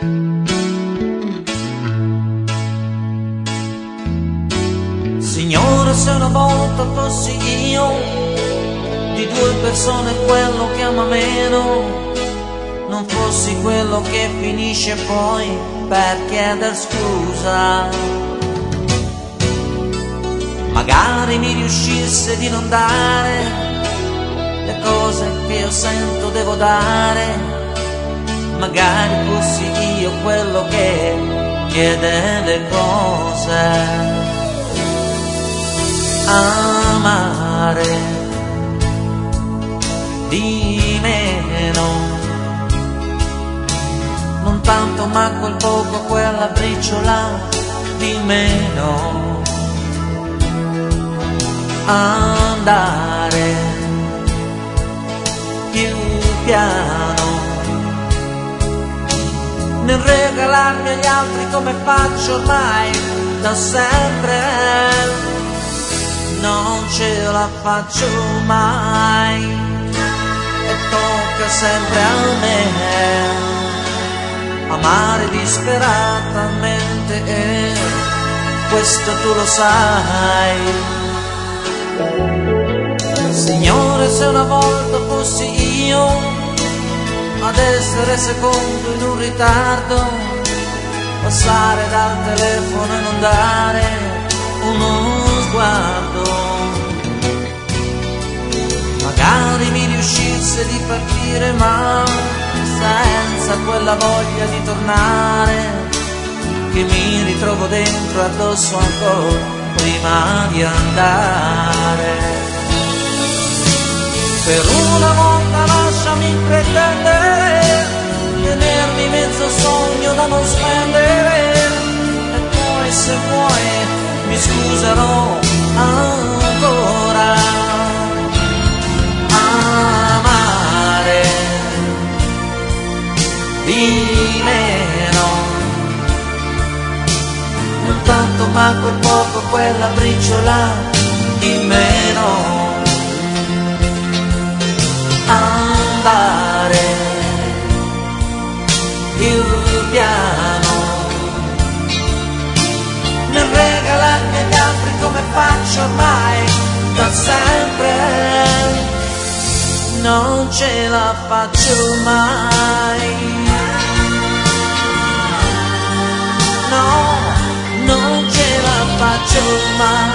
Signore, se una volta fossi io di due persone quello che ama meno, non fossi quello che finisce poi per chieder scusa, magari mi riuscisse di non dare le cose che io sento devo dare, magari fossi io quello che chiede le cose. Amare di meno, non tanto ma quel poco, quella briciola di meno. Andare più piano nel regalarmi agli altri come faccio ormai da sempre. Non ce la faccio mai e tocca sempre a me amare disperatamente, e questo tu lo sai. Signore, se una volta fossi io ad essere secondo in un ritardo, passare dal telefono e non dare uno sguardo, magari mi riuscisse di partire ma senza quella voglia di tornare che mi ritrovo dentro addosso ancora prima di andare. Per una volta lasciami pretendere, tenermi mezzo sogno da non spendere, e poi se vuoi mi scuserò ancora. Amare di meno, non tanto ma quel poco, quella briciola di meno. Andare più piano nel regalarmi agli altri come faccio ormai da sempre. Non ce la faccio mai, no, non ce la faccio mai.